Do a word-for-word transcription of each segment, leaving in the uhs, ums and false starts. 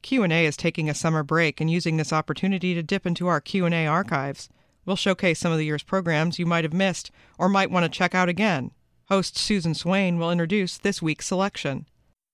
Q and A is taking a summer break and using this opportunity to dip into our Q and A archives. We'll showcase some of the year's programs you might have missed or might want to check out again. Host Susan Swain will introduce this week's selection.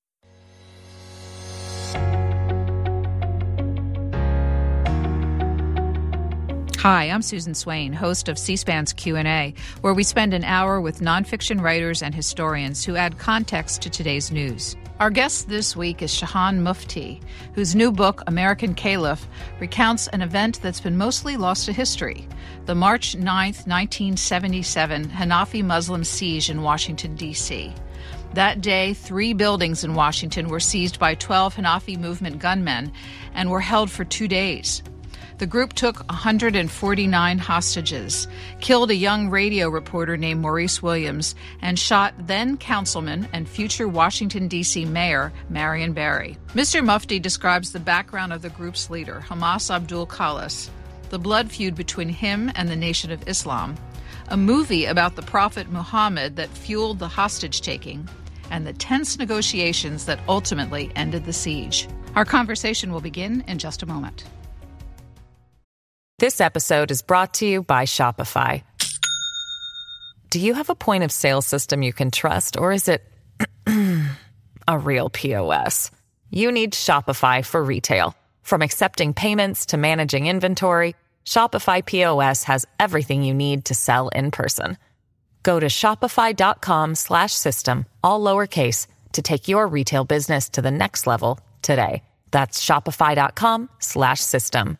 Hi, I'm Susan Swain, host of C-SPAN's Q and A, where we spend an hour with nonfiction writers and historians who add context to today's news. Our guest this week is Shahan Mufti, whose new book, American Caliph, recounts an event that's been mostly lost to history, the March ninth, nineteen seventy-seven Hanafi Muslim siege in Washington, D C That day, three buildings in Washington were seized by twelve Hanafi movement gunmen and were held for two days. The group took one hundred forty-nine hostages, killed a young radio reporter named Maurice Williams, and shot then-councilman and future Washington, D C mayor Marion Barry. Mister Mufti describes the background of the group's leader, Hamas Abdul Khalis, the blood feud between him and the Nation of Islam, a movie about the Prophet Muhammad that fueled the hostage-taking, and the tense negotiations that ultimately ended the siege. Our conversation will begin in just a moment. This episode is brought to you by Shopify. Do you have a point of sale system you can trust, or is it a real P O S? You need Shopify for retail. From accepting payments to managing inventory, Shopify P O S has everything you need to sell in person. Go to shopify.com slash system, all lowercase, to take your retail business to the next level today. That's shopify.com slash system.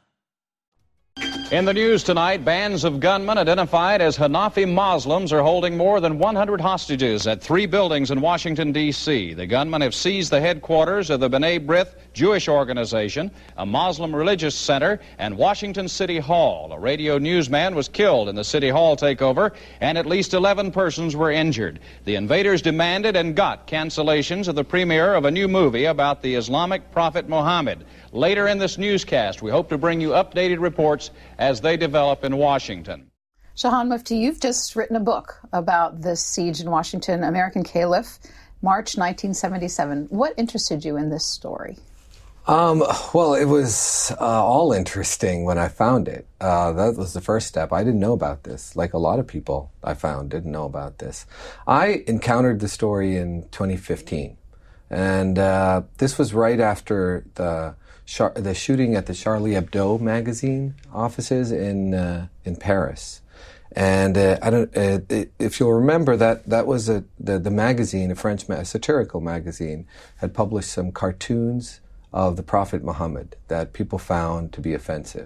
In the news tonight, bands of gunmen identified as Hanafi Muslims are holding more than one hundred hostages at three buildings in Washington, D C The gunmen have seized the headquarters of the B'nai B'rith Jewish organization, a Muslim religious center, and Washington City Hall. A radio newsman was killed in the City Hall takeover, and at least eleven persons were injured. The invaders demanded and got cancellations of the premiere of a new movie about the Islamic prophet Muhammad. Later in this newscast, we hope to bring you updated reports as they develop in Washington. Shahan Mufti, you've just written a book about this siege in Washington, American Caliph, March nineteen seventy-seven. What interested you in this story? Um, well, it was uh, all interesting when I found it. Uh, that was the first step. I didn't know about this. Like a lot of people I found didn't know about this. I encountered the story in twenty fifteen. And uh, this was right after the Char- the shooting at the Charlie Hebdo magazine offices in uh, in Paris. And uh, I don't uh, it, if you'll remember that that was a the, the magazine, a French ma- a satirical magazine, had published some cartoons of the Prophet Muhammad that people found to be offensive.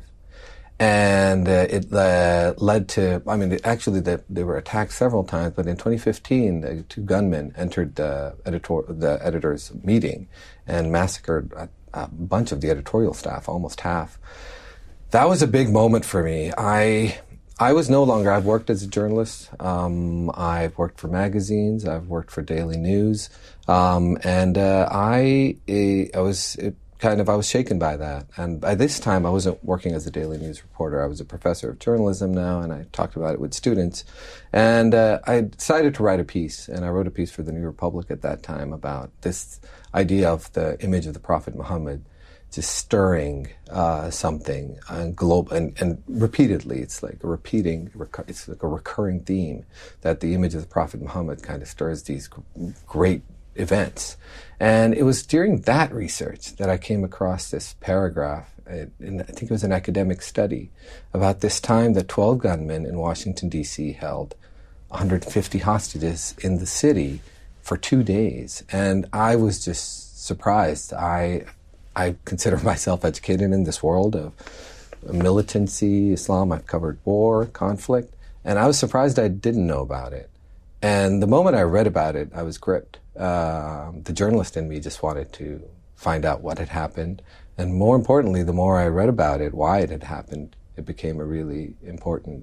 And uh, it uh, led to, I mean, actually they, they were attacked several times, but in twenty fifteen, the two gunmen entered the, editor, the editor's meeting and massacred a, a bunch of the editorial staff, almost half. That was a big moment for me. I I was no longer, I've worked as a journalist, um, I've worked for magazines, I've worked for Daily News, um, and uh, I, I was... It, Kind of, I was shaken by that. And by this time, I wasn't working as a Daily News reporter. I was a professor of journalism now, and I talked about it with students. And uh, I decided to write a piece, and I wrote a piece for the New Republic at that time about this idea of the image of the Prophet Muhammad just stirring uh, something and, globe, and, and repeatedly. It's like a repeating, it's like a recurring theme that the image of the Prophet Muhammad kind of stirs these great events. And it was during that research that I came across this paragraph, in, I think it was an academic study, about this time that twelve gunmen in Washington, D C held one hundred fifty hostages in the city for two days. And I was just surprised. I I consider myself educated in this world of militancy, Islam. I've covered war, conflict, and I was surprised I didn't know about it. And the moment I read about it, I was gripped. Uh, the journalist in me just wanted to find out what had happened. And more importantly, the more I read about it, why it had happened, it became a really important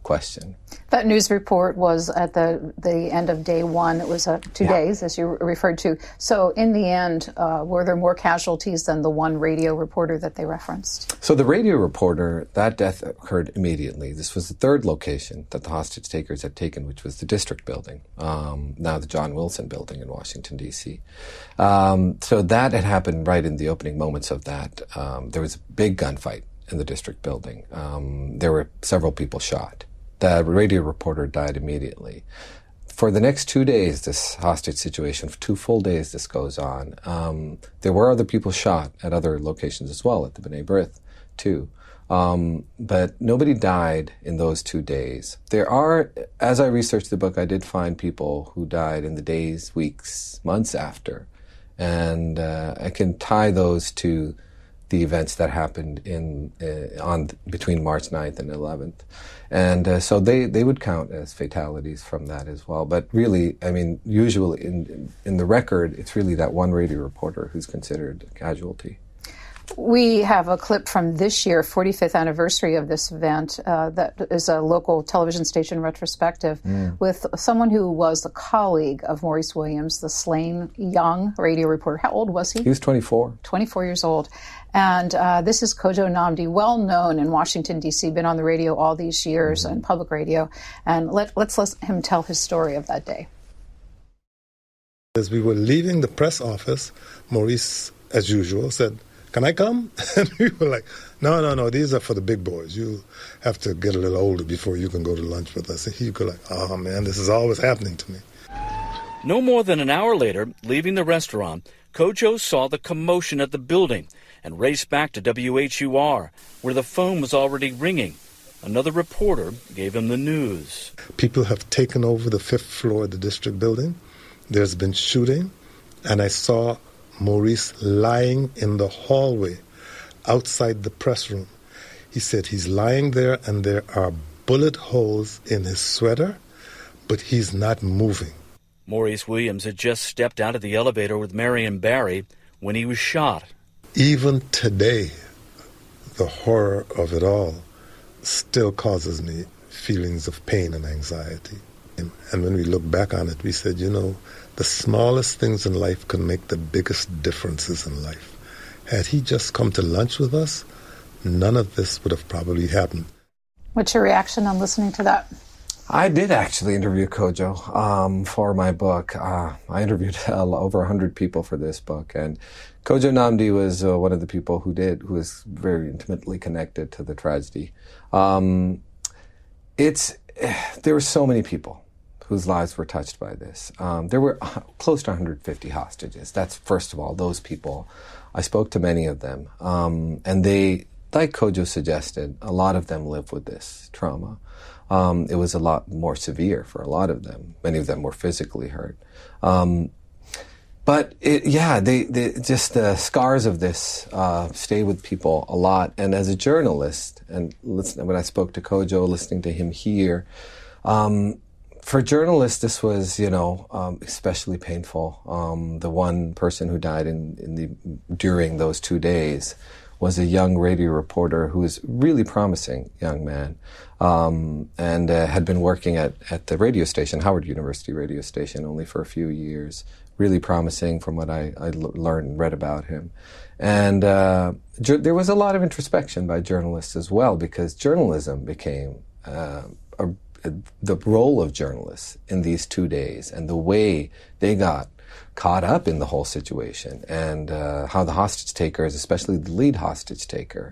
question. That news report was at the, the end of day one. It was uh, two yeah. days, as you referred to. So in the end, uh, were there more casualties than the one radio reporter that they referenced? So the radio reporter, that death occurred immediately. This was the third location that the hostage takers had taken, which was the district building, um, now the John Wilson building in Washington, D C. Um, so that had happened right in the opening moments of that. Um, there was a big gunfight in the district building. Um, there were several people shot. The radio reporter died immediately. For the next two days, this hostage situation, for two full days this goes on. Um, there were other people shot at other locations as well, at the B'nai B'rith, too. Um, but nobody died in those two days. There are, as I researched the book, I did find people who died in the days, weeks, months after. And uh, I can tie those to the events that happened in uh, on between March ninth and eleventh. And uh, so they, they would count as fatalities from that as well. But really, I mean, usually in in the record, it's really that one radio reporter who's considered a casualty. We have a clip from this year, forty-fifth anniversary of this event, uh, that is a local television station retrospective mm. with someone who was a colleague of Maurice Williams, the slain young radio reporter. How old was he? He was twenty-four. twenty-four years old. And uh, this is Kojo Nnamdi, well known in Washington, D C, been on the radio all these years, mm-hmm. and public radio. And let, let's let him tell his story of that day. As we were leaving the press office, Maurice, as usual, said, "Can I come?" And we were like, no, no, no, these are for the big boys. You have to get a little older before you can go to lunch with us. And he'd go like, oh, man, this is always happening to me. No more than an hour later, leaving the restaurant, Kojo saw the commotion at the building and raced back to W H U R, where the phone was already ringing. Another reporter gave him the news. People have taken over the fifth floor of the district building. There's been shooting, and I saw Maurice lying in the hallway outside the press room. He said he's lying there and there are bullet holes in his sweater, but he's not moving. Maurice Williams had just stepped out of the elevator with Marion Barry when he was shot. Even today, the horror of it all still causes me feelings of pain and anxiety. And, and when we look back on it, we said, you know, the smallest things in life can make the biggest differences in life. Had he just come to lunch with us, none of this would have probably happened. What's your reaction on listening to that? I did actually interview Kojo um, for my book. Uh, I interviewed uh, over one hundred people for this book, and Kojo Nnamdi was uh, one of the people who did, who was very intimately connected to the tragedy. Um, it's there were so many people whose lives were touched by this. Um, there were close to one hundred fifty hostages. That's, first of all, those people. I spoke to many of them, um, and they, like Kojo suggested, a lot of them live with this trauma. Um, it was a lot more severe for a lot of them. Many of them were physically hurt. Um, but it, yeah, they, they, just the scars of this uh, stay with people a lot. And as a journalist, and listen, when I spoke to Kojo, listening to him here, um, for journalists, this was, you know, um, especially painful. Um, the one person who died in, in the during those two days was a young radio reporter who was really promising young man, um, and uh, had been working at, at the radio station, Howard University radio station, only for a few years. Really promising from what I, I l- learned and read about him. And uh, ju- there was a lot of introspection by journalists as well, because journalism became uh, a the role of journalists in these two days and the way they got caught up in the whole situation, and uh, how the hostage takers, especially the lead hostage taker,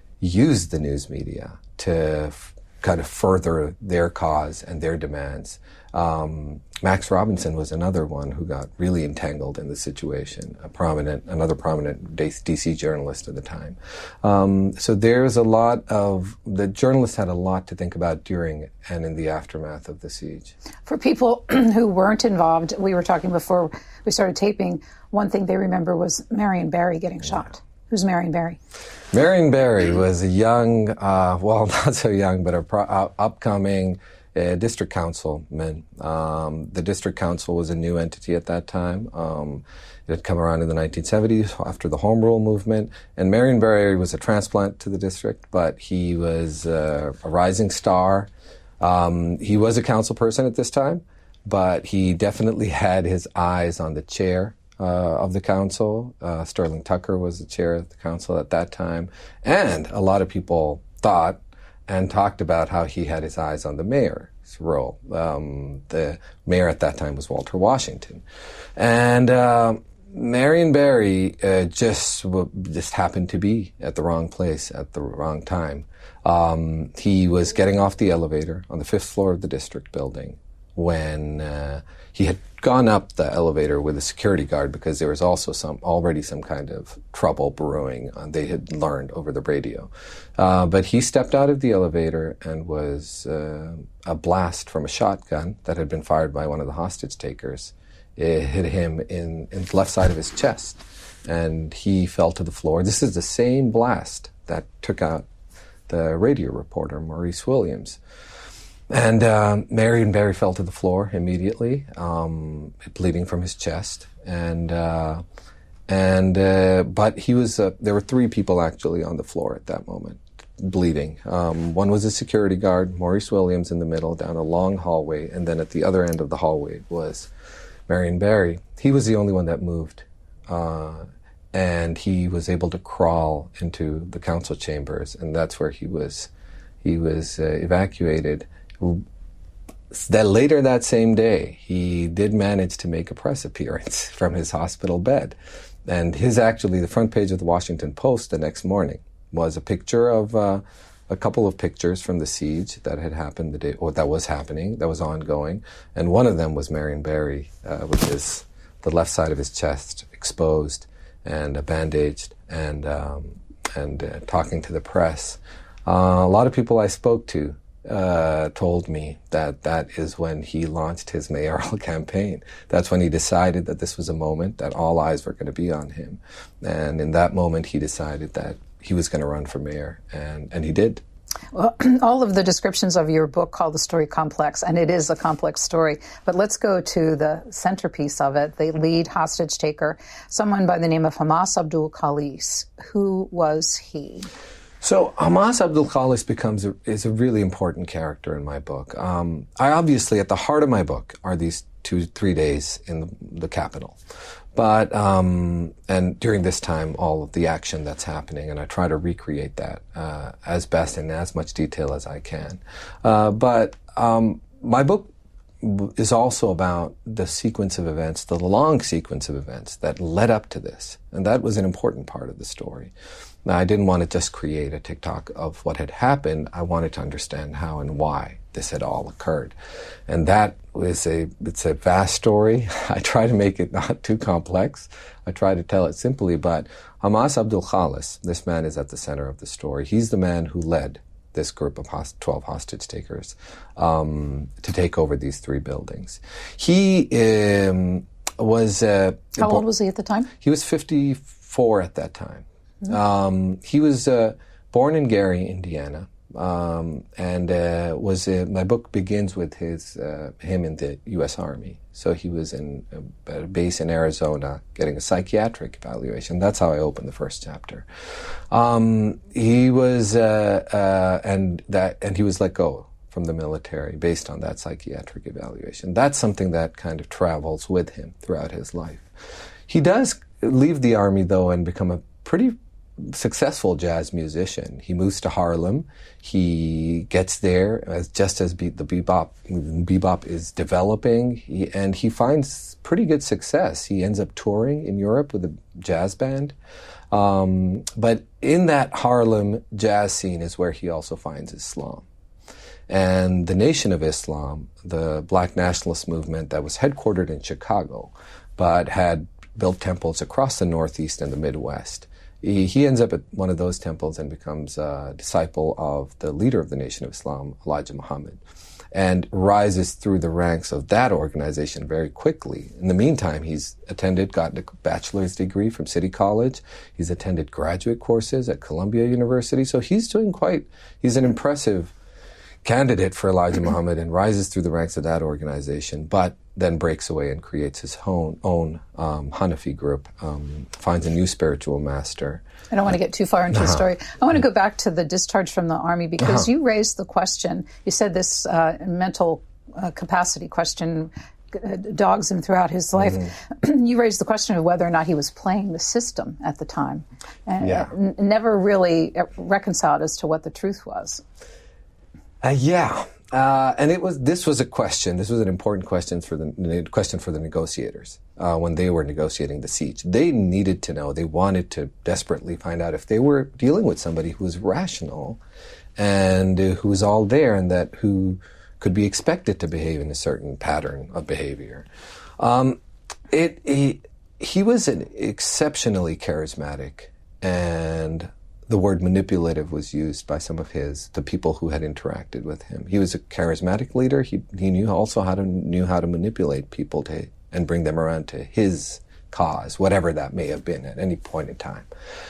used the news media to f- kind of further their cause and their demands. Um, Max Robinson was another one who got really entangled in the situation, a prominent, another prominent D C journalist at the time. Um, so there's a lot of, the journalists had a lot to think about during and in the aftermath of the siege. For people who weren't involved, we were talking before we started taping, one thing they remember was Marion Barry getting shot. Yeah. Who's Marion Barry? Marion Barry was a young, uh, well, not so young, but a pro- uh, upcoming Uh, district councilman. Um, the district council was a new entity at that time. Um, it had come around in the nineteen seventies after the Home Rule movement. And Marion Barry was a transplant to the district, but he was uh, a rising star, Um, he was a council person at this time, but he definitely had his eyes on the chair uh, of the council. Uh, Sterling Tucker was the chair of the council at that time. And a lot of people thought and talked about how he had his eyes on the mayor's role. Um, the mayor at that time was Walter Washington. And uh, Marion Barry uh, just just happened to be at the wrong place at the wrong time. Um, he was getting off the elevator on the fifth floor of the district building when uh, he had gone up the elevator with a security guard because there was also some already some kind of trouble brewing. Uh, they had learned over the radio. Uh, but he stepped out of the elevator and was uh, a blast from a shotgun that had been fired by one of the hostage takers. It hit him in, in the left side of his chest, and he fell to the floor. This is the same blast that took out the radio reporter, Maurice Williams. And uh, Marion Barry fell to the floor immediately, um, bleeding from his chest. And uh, and uh, but he was uh, there were three people actually on the floor at that moment, bleeding. Um, one was a security guard, Maurice Williams, in the middle, down a long hallway, and then at the other end of the hallway was Marion Barry. He was the only one that moved. Uh, and he was able to crawl into the council chambers, and that's where he was he was uh, evacuated. That later that same day, he did manage to make a press appearance from his hospital bed, and his actually the front page of the Washington Post the next morning was a picture of uh, a couple of pictures from the siege that had happened the day, or that was happening, that was ongoing, and one of them was Marion Barry uh, with his the left side of his chest exposed and uh, bandaged, and um, and uh, talking to the press. Uh, a lot of people I spoke to uh, told me that that is when he launched his mayoral campaign. That's when he decided that this was a moment that all eyes were going to be on him, and in that moment he decided that he was going to run for mayor, and and he did. Well, all of the descriptions of your book call the story complex, and it is a complex story. But let's go to the centerpiece of it, the lead hostage taker, someone by the name of Hamas Abdul Khalis. Who was he? So Hamas Abdul Khalis becomes a, is a really important character in my book. Um, I obviously, at the heart of my book, are these two, three days in the, the capital. But, um, and during this time, all of the action that's happening, and I try to recreate that uh, as best in as much detail as I can. Uh, but um, my book is also about the sequence of events, the long sequence of events that led up to this. And that was an important part of the story. Now, I didn't want to just create a TikTok of what had happened. I wanted to understand how and why this had all occurred. And that was a, it's a vast story. I try to make it not too complex. I try to tell it simply, but Hamas Abdul Khalis, this man is at the center of the story. He's the man who led this group of host- twelve hostage takers um, to take over these three buildings. He um, was... Uh, How old was he at the time? He was fifty-four at that time. Mm-hmm. Um, he was uh, born in Gary, Indiana, um, and uh, was uh, my book begins with his uh, him in the U S Army. So he was in a, a base in Arizona getting a psychiatric evaluation. That's how I opened the first chapter. Um, he was uh, uh, and that and he was let go from the military based on that psychiatric evaluation. That's something that kind of travels with him throughout his life. He does leave the Army though and become a pretty successful jazz musician. He moves to Harlem. He gets there as just as be, the bebop bebop is developing, he, and he finds pretty good success. He ends up touring in Europe with a jazz band. Um, but in that Harlem jazz scene is where he also finds Islam. And the Nation of Islam, the black nationalist movement that was headquartered in Chicago, but had built temples across the Northeast and the Midwest. He, he ends up at one of those temples and becomes a disciple of the leader of the Nation of Islam, Elijah Muhammad, and rises through the ranks of that organization very quickly. In the meantime, he's attended, gotten a bachelor's degree from City College. He's attended graduate courses at Columbia University. So he's doing quite, he's an impressive candidate for Elijah Muhammad and rises through the ranks of that organization. But then breaks away and creates his own, own um, Hanafi group, um, finds a new spiritual master. I don't want to get too far into uh-huh. the story. I want to go back to the discharge from the Army because uh-huh. you raised the question, you said this uh, mental uh, capacity question uh, dogs him throughout his life. Mm-hmm. You raised the question of whether or not he was playing the system at the time. And yeah. n- never really reconciled as to what the truth was. Uh, yeah. Uh, and it was. This was a question. This was an important question for the question for the negotiators uh, when they were negotiating the siege. They needed to know. They wanted to desperately find out if they were dealing with somebody who was rational and uh, who was all there, and that who could be expected to behave in a certain pattern of behavior. Um, it he, he was an exceptionally charismatic, and the word manipulative was used by some of his, the people who had interacted with him. He was a charismatic leader. He he knew also how to knew how to manipulate people to and bring them around to his cause, whatever that may have been at any point in time.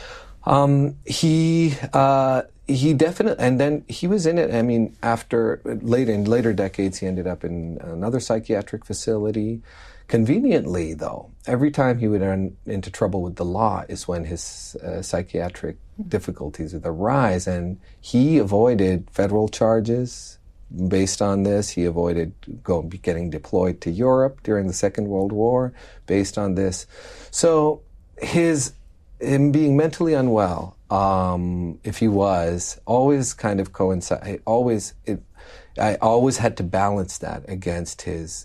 Um, he uh, he definitely, and then he was in it. I mean, after later in later decades, he ended up in another psychiatric facility. Conveniently, though, every time he would run into trouble with the law is when his uh, psychiatric difficulties would arise, and he avoided federal charges based on this. He avoided go, getting deployed to Europe during the Second World War based on this. So his him being mentally unwell, um, if he was, always kind of coincide. Always, it, I always had to balance that against his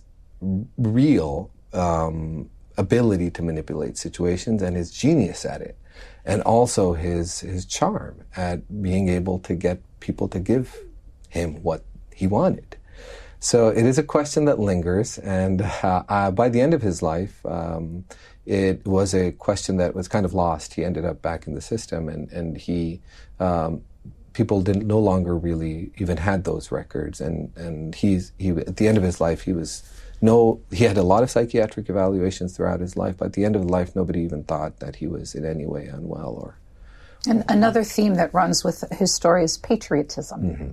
real um, ability to manipulate situations and his genius at it, and also his his charm at being able to get people to give him what he wanted. So it is a question that lingers, and uh, uh, by the end of his life, um, it was a question that was kind of lost. He ended up back in the system, and and he. Um, people didn't no longer really even had those records, and and he's he at the end of his life he was no he had a lot of psychiatric evaluations throughout his life, but at the end of life nobody even thought that he was in any way unwell. Or and another theme that runs with his story is patriotism. Mm-hmm.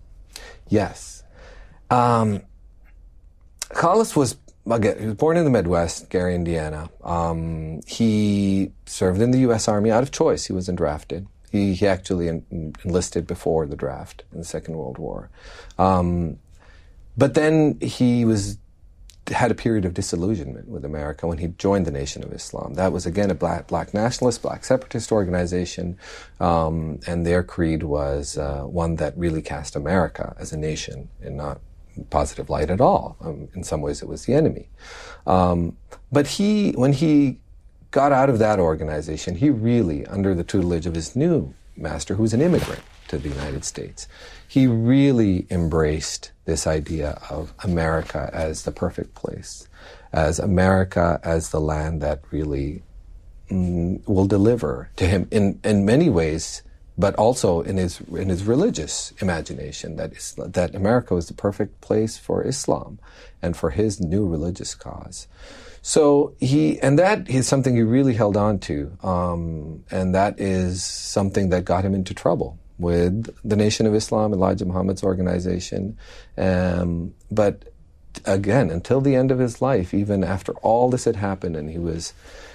Yes, um, Collis was again he was born in the Midwest, Gary, Indiana. Um, he served in the U S Army out of choice. He wasn't drafted. He, he actually en- enlisted before the draft in the Second World War. Um, but then he was had a period of disillusionment with America when he joined the Nation of Islam. That was, again, a black, black nationalist, black separatist organization, um, and their creed was uh, one that really cast America as a nation in not positive light at all. Um, in some ways, it was the enemy. Um, but he, when he got out of that organization, he really, under the tutelage of his new master, who was an immigrant to the United States, he really embraced this idea of America as the perfect place, as America as the land that really mm, will deliver to him in, in many ways, but also in his in his religious imagination, that is, that America was the perfect place for Islam and for his new religious cause. So he, and that is something he really held on to, um, and that is something that got him into trouble with the Nation of Islam, Elijah Muhammad's organization. Um, but again, until the end of his life, even after all this had happened, and he was,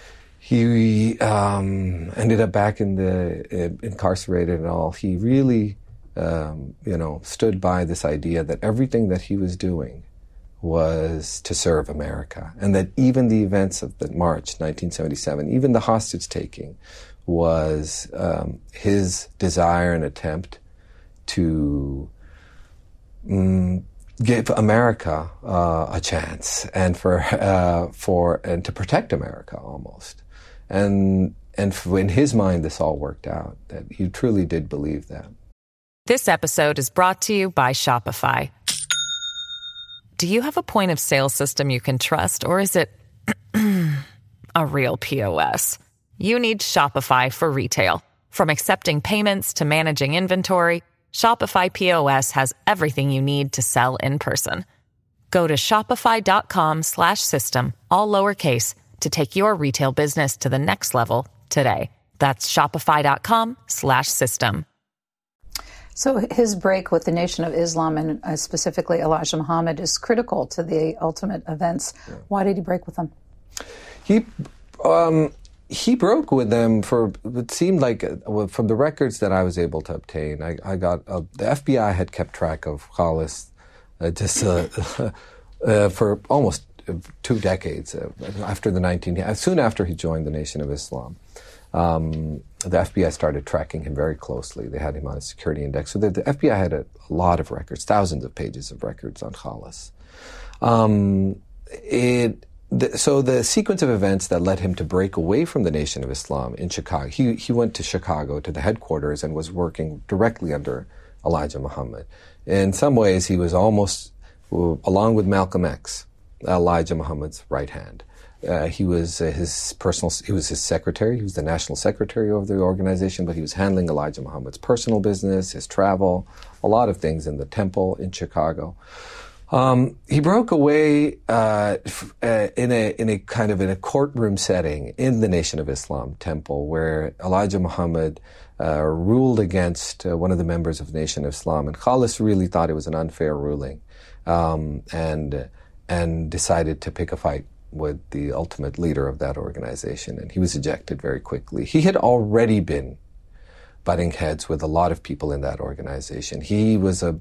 he um, ended up back in the uh, incarcerated and all, he really, um, you know, stood by this idea that everything that he was doing was to serve America, and that even the events of the March nineteen seventy-seven, even the hostage-taking, was um, his desire and attempt to um, give America uh, a chance, and for uh, for and to protect America almost, and and in his mind, this all worked out. That he truly did believe that. This episode is brought to you by Shopify. Do you have a point of sale system you can trust, or is it a real P O S? You need Shopify for retail. From accepting payments to managing inventory, Shopify P O S has everything you need to sell in person. Go to shopify.com slash system, all lowercase, to take your retail business to the next level today. That's shopify.com slash system. So his break with the Nation of Islam, and uh, specifically Elijah Muhammad, is critical to the ultimate events. Yeah. Why did he break with them? He um, he broke with them for, it seemed like, uh, from the records that I was able to obtain, I, I got, uh, the F B I had kept track of Khalis uh, just uh, uh, for almost two decades, uh, after the nineteen, soon after he joined the Nation of Islam. Um, the F B I started tracking him very closely. They had him on a security index. So the, the F B I had a, a lot of records, thousands of pages of records on Khalis. Um, it, the, so the sequence of events that led him to break away from the Nation of Islam in Chicago, he, he went to Chicago, to the headquarters, and was working directly under Elijah Muhammad. In some ways, he was almost, along with Malcolm X, Elijah Muhammad's right hand. Uh, he was uh, his personal, he was his secretary, he was the national secretary of the organization, but he was handling Elijah Muhammad's personal business, his travel, a lot of things in the temple in Chicago. Um, he broke away uh, f- uh, in a in a kind of in a courtroom setting in the Nation of Islam temple, where Elijah Muhammad uh, ruled against uh, one of the members of the Nation of Islam, and Khalis really thought it was an unfair ruling, um, and and decided to pick a fight with the ultimate leader of that organization, and he was ejected very quickly. He had already been butting heads with a lot of people in that organization. He was a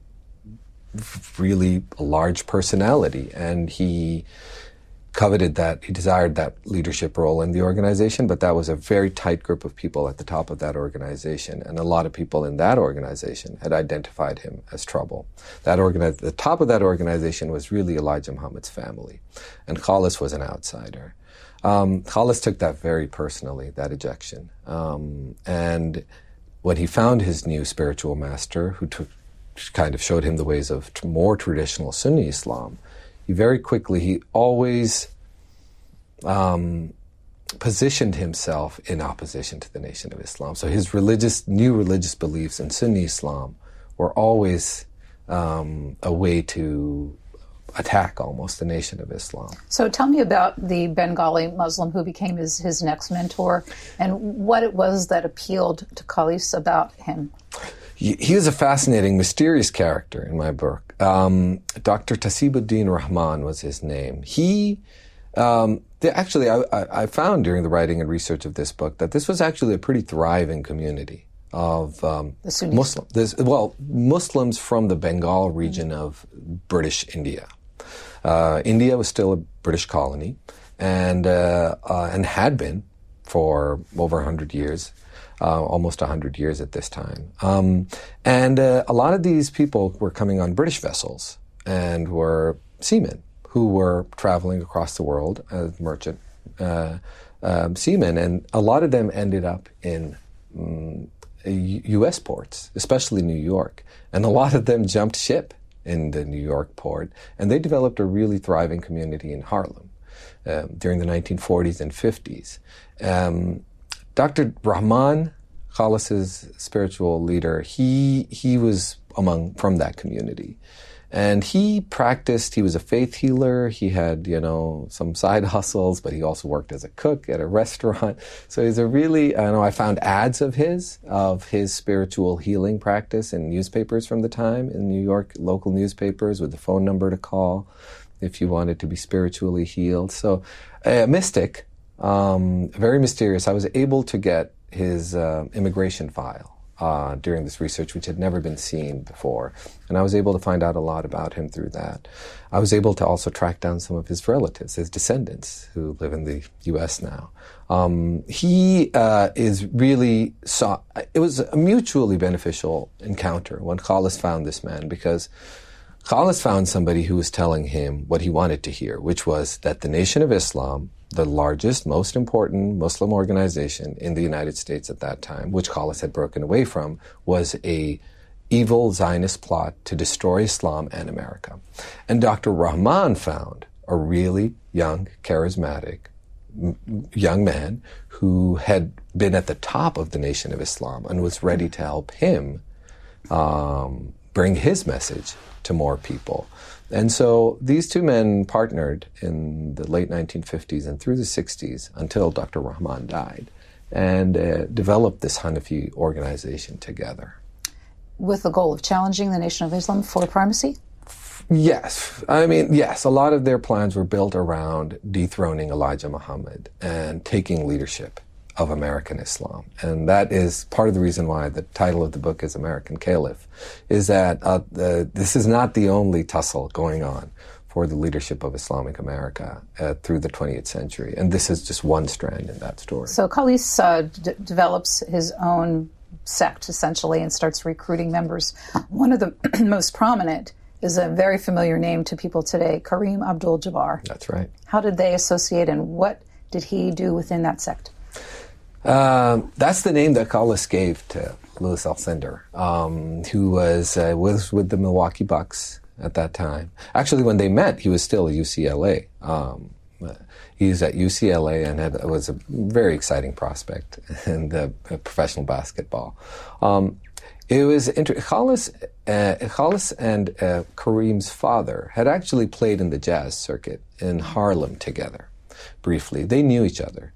really a large personality, and he coveted that, he desired that leadership role in the organization, but that was a very tight group of people at the top of that organization, and a lot of people in that organization had identified him as trouble. That organi- the top of that organization was really Elijah Muhammad's family, and Khalis was an outsider. Um, Khalis took that very personally, that ejection, um, and when he found his new spiritual master, who took kind of showed him the ways of t- more traditional Sunni Islam, he very quickly, he always um, positioned himself in opposition to the Nation of Islam. So his religious, new religious beliefs in Sunni Islam were always um, a way to attack almost the Nation of Islam. So tell me about the Bengali Muslim who became his, his next mentor, and what it was that appealed to Khalis about him. He is a fascinating, mysterious character in my book. Um, Doctor Tasibuddin Rahman was his name. He, um, the, actually, I, I found during the writing and research of this book that this was actually a pretty thriving community of um, Muslim, this, well, Muslims from the Bengal region mm-hmm. of British India. Uh, India was still a British colony, and uh, uh, and had been for over a hundred years. Uh, almost one hundred years at this time. Um, and uh, a lot of these people were coming on British vessels and were seamen who were traveling across the world as merchant uh, um, seamen. And a lot of them ended up in um, U S ports, especially New York. And a lot of them jumped ship in the New York port. And they developed a really thriving community in Harlem uh, during the nineteen forties and fifties. Um, Doctor Rahman, Khalis's spiritual leader, he he was among from that community, and he practiced. He was a faith healer. He had you know some side hustles, but he also worked as a cook at a restaurant. So he's a really I know I found ads of his of his spiritual healing practice in newspapers from the time in New York, local newspapers with the phone number to call if you wanted to be spiritually healed. So a mystic. Um, very mysterious. I was able to get his uh, immigration file uh, during this research, which had never been seen before. And I was able to find out a lot about him through that. I was able to also track down some of his relatives, his descendants, who live in the U S now. Um, he uh, is really saw. It was a mutually beneficial encounter when Khalis found this man, because Khalis found somebody who was telling him what he wanted to hear, which was that the Nation of Islam, the largest, most important Muslim organization in the United States at that time, which Khalis had broken away from, was a evil Zionist plot to destroy Islam and America. And Doctor Rahman found a really young, charismatic m- young man who had been at the top of the Nation of Islam and was ready to help him um, bring his message to more people. And so these two men partnered in the late nineteen fifties and through the sixties until Doctor Rahman died, and uh, developed this Hanafi organization together. with the goal of challenging the Nation of Islam for primacy? Yes. I mean, yes, a lot of their plans were built around dethroning Elijah Muhammad and taking leadership of American Islam. And that is part of the reason why the title of the book is American Caliph, is that uh, the, this is not the only tussle going on for the leadership of Islamic America uh, through the twentieth century. And this is just one strand in that story. So Khalis uh, d- develops his own sect, essentially, and starts recruiting members. One of the most prominent is a very familiar name to people today, Kareem Abdul-Jabbar. That's right. How did they associate, and what did he do within that sect? Um, that's the name that Khalis gave to Louis Alcindor, um, who was, uh, was with the Milwaukee Bucks at that time. Actually, when they met, he was still at U C L A. Um, he was at U C L A and had, was a very exciting prospect in the uh, professional basketball. Um, it was inter- Khalis, uh, Khalis and uh, Kareem's father had actually played in the jazz circuit in Harlem together, briefly. They knew each other.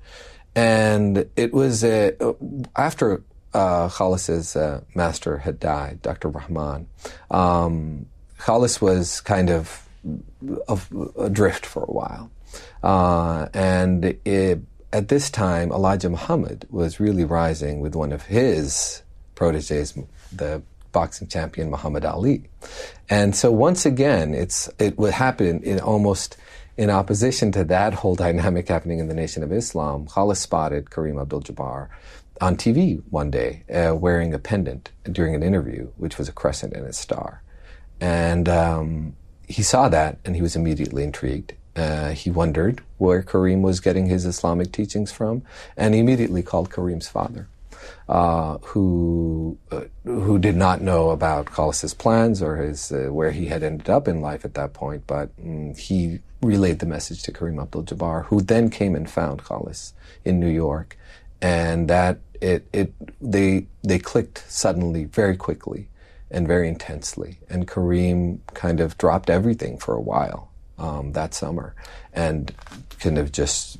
And it was uh, after uh, Khalis's uh, master had died, Doctor Rahman, um, Khalis was kind of, of adrift for a while. Uh, and it, at this time, Elijah Muhammad was really rising with one of his proteges, the boxing champion Muhammad Ali. And so once again, it's it would happen in almost in opposition to that whole dynamic happening in the Nation of Islam. Khalis spotted Kareem Abdul-Jabbar on T V one day uh, wearing a pendant during an interview, which was a crescent and a star. And um, he saw that, and he was immediately intrigued. Uh, he wondered where Kareem was getting his Islamic teachings from, and he immediately called Kareem's father, uh, who uh, who did not know about Khalis's plans or his uh, where he had ended up in life at that point, but mm, he relayed the message to Kareem Abdul-Jabbar, who then came and found Khalis in New York, and that it it they they clicked suddenly, very quickly, and very intensely. And Kareem kind of dropped everything for a while um, that summer, and kind of just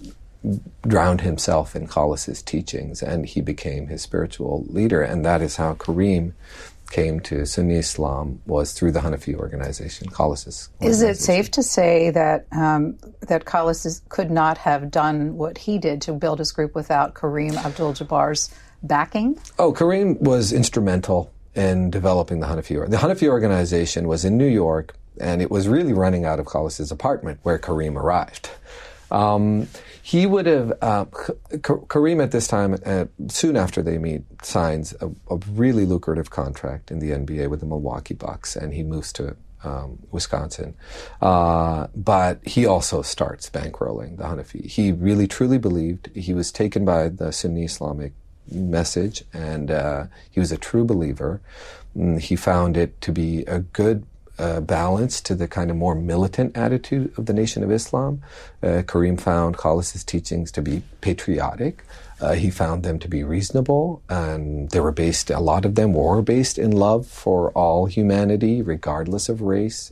drowned himself in Khalis's teachings, and he became his spiritual leader. And that is how Kareem came to Sunni Islam, was through the Hanafi organization, Khalis's organization. Is it safe to say that um, that Khalis is, could not have done what he did to build his group without Kareem Abdul-Jabbar's backing? Oh, Kareem was instrumental in developing the Hanafi. The Hanafi organization was in New York, and it was really running out of Khalis's apartment where Kareem arrived. Um, he would have, uh, Kareem at this time, uh, soon after they meet, signs a, a really lucrative contract in the N B A with the Milwaukee Bucks, and he moves to um, Wisconsin. Uh, but he also starts bankrolling the Hanafi. He really truly believed, he was taken by the Sunni Islamic message, and uh, he was a true believer. He found it to be a good Uh, balance to the kind of more militant attitude of the Nation of Islam. Uh, Kareem found Khalis's teachings to be patriotic. Uh, he found them to be reasonable, and they were based, a lot of them were based in love for all humanity, regardless of race.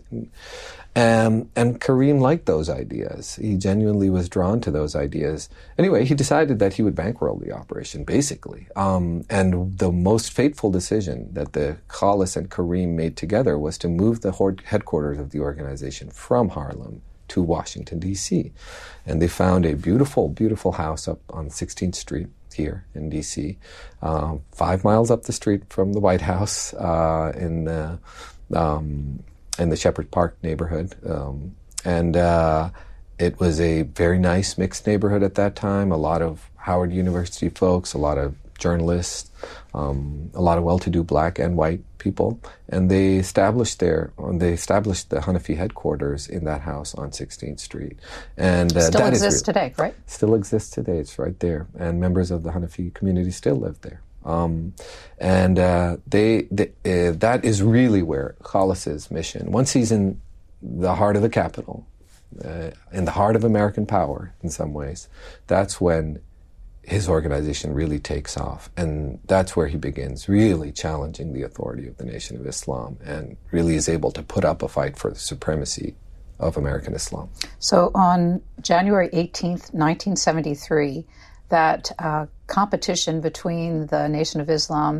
Um, and Kareem liked those ideas. He genuinely was drawn to those ideas. Anyway, he decided that he would bankroll the operation, basically. Um, and the most fateful decision that the Khalis and Kareem made together was to move the headquarters of the organization from Harlem to Washington, D C. And they found a beautiful, beautiful house up on sixteenth Street here in D C, uh, five miles up the street from the White House uh, in the... Um, in the Shepherd Park neighborhood. Um, and uh, it was a very nice mixed neighborhood at that time. A lot of Howard University folks, a lot of journalists, um, a lot of well-to-do black and white people. And they established their, they established the Hanafi headquarters in that house on sixteenth Street. And uh, Still that exists is re- today, right? Still exists today. It's right there. And members of the Hanafi community still live there. Um, and uh, they, they uh, that is really where Khalis's mission, once he's in the heart of the capital, uh, in the heart of American power in some ways, that's when his organization really takes off. And that's where he begins really challenging the authority of the Nation of Islam, and really is able to put up a fight for the supremacy of American Islam. So on January eighteenth, nineteen seventy-three, that uh, competition between the Nation of Islam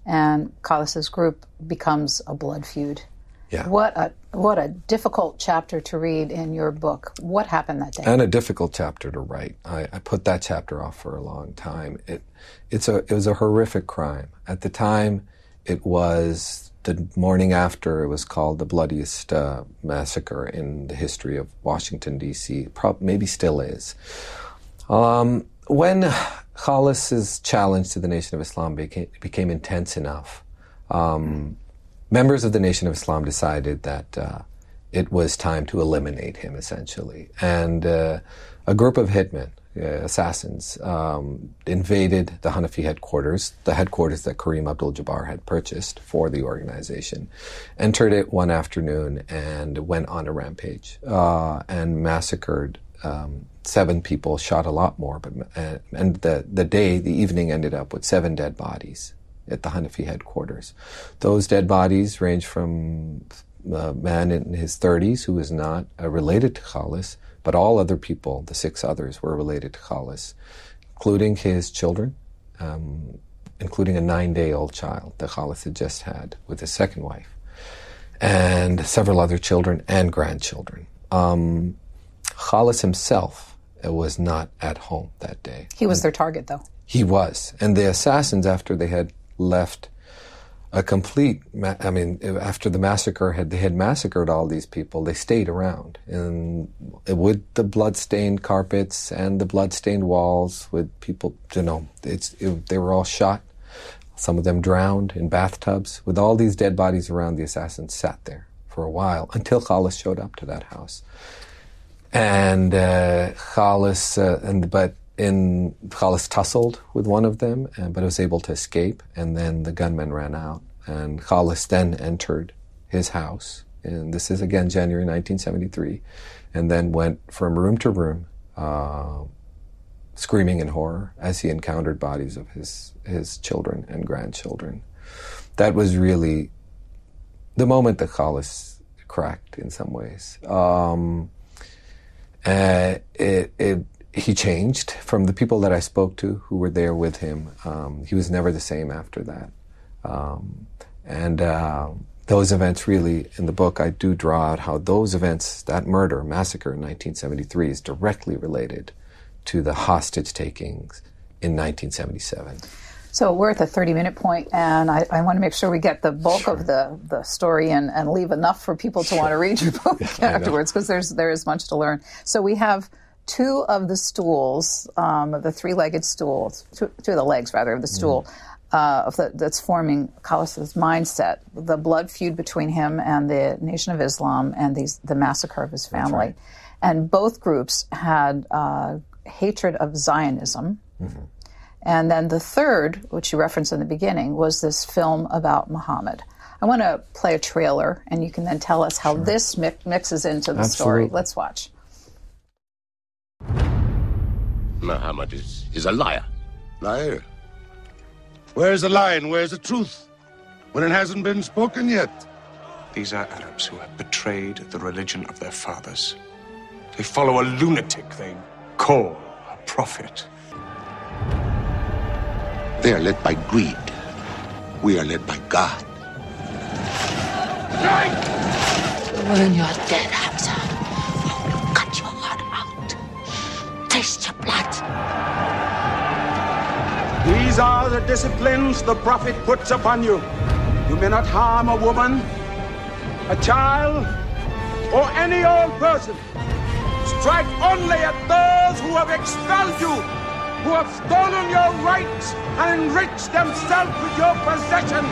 and Khallis's group becomes a blood feud. Yeah. What a what a difficult chapter to read in your book. What happened that day? And a difficult chapter to write. I, I put that chapter off for a long time. It it's a it was a horrific crime. At the time, it was the morning after. It was called the bloodiest uh, massacre in the history of Washington, D C Pro- maybe still is. Um, when Khallis's challenge to the Nation of Islam became, became intense enough, um, members of the Nation of Islam decided that uh, it was time to eliminate him, essentially. And uh, a group of hitmen, uh, assassins, um, invaded the Hanafi headquarters, the headquarters that Kareem Abdul-Jabbar had purchased for the organization, entered it one afternoon and went on a rampage uh, and massacred um, seven people, shot a lot more. But uh, and the, the day, the evening ended up with seven dead bodies at the Hanafi headquarters. Those dead bodies range from a man in his thirties who was not uh, related to Khallis, but all other people, the six others, were related to Khallis, including his children, um, including a nine-day-old child that Khallis had just had with his second wife, and several other children and grandchildren. Um, Khallis himself was not at home that day. He was their target, though. He was. And the assassins, after they had left a complete, ma- I mean, after the massacre, had they had massacred all these people, they stayed around. And with the blood-stained carpets and the blood-stained walls, with people, you know, it's, it, they were all shot. Some of them drowned in bathtubs. With all these dead bodies around, the assassins sat there for a while until Khallis showed up to that house. And uh, Khallis, uh, and but in Khallis tussled with one of them, uh, but was able to escape. And then the gunmen ran out, and Khallis then entered his house. And this is again January nineteen seventy-three, and then went from room to room, uh, screaming in horror as he encountered bodies of his his children and grandchildren. That was really the moment that Khallis cracked in some ways. Um, Uh, it, it, he changed from the people that I spoke to who were there with him. Um, he was never the same after that. Um, and uh, those events really, in the book, I do draw out how those events, that murder, massacre in nineteen seventy-three, is directly related to the hostage takings in nineteen seventy-seven. So we're at the thirty-minute point, and I, I want to make sure we get the bulk sure. of the, the story and, and leave enough for people to sure. want to read your book yeah, afterwards, because there's there is much to learn. So we have two of the stools, um, the three-legged stool, two, two of the legs, rather, of the stool, mm. uh, of the, that's forming Khallis's mindset, the blood feud between him and the Nation of Islam and these, the massacre of his family. Right. And both groups had uh, hatred of Zionism. Mm-hmm. And then the third, which you referenced in the beginning, was this film about Muhammad. I want to play a trailer, and you can then tell us how sure. this mi- mixes into the Absolutely. story. Let's watch. Muhammad is, is a liar. Liar? Where's the lie and where's the truth? When it hasn't been spoken yet. These are Arabs who have betrayed the religion of their fathers. They follow a lunatic they call a prophet. They are led by greed. We are led by God. When you're dead, Hamza, I will cut your heart out. Taste your blood. These are the disciplines the prophet puts upon you. You may not harm a woman, a child, or any old person. Strike only at those who have expelled you, who have stolen your rights and enriched themselves with your possession.